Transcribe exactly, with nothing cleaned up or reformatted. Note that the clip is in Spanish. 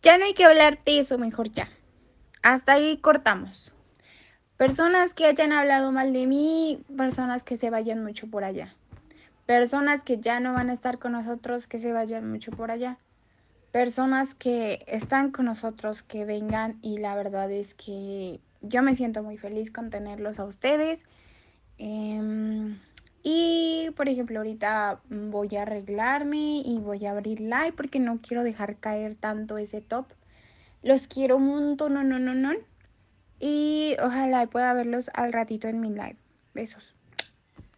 Ya no hay que hablar de eso, mejor ya. Hasta ahí cortamos. Personas que hayan hablado mal de mí, personas que se vayan mucho por allá. Personas que ya no van a estar con nosotros, que se vayan mucho por allá. Personas que están con nosotros, que vengan, y la verdad es que yo me siento muy feliz con tenerlos a ustedes. Eh, y por ejemplo, ahorita voy a arreglarme y voy a abrir live porque no quiero dejar caer tanto ese top. Los quiero un montón, no, no, no, no. Y ojalá pueda verlos al ratito en mi live. Besos.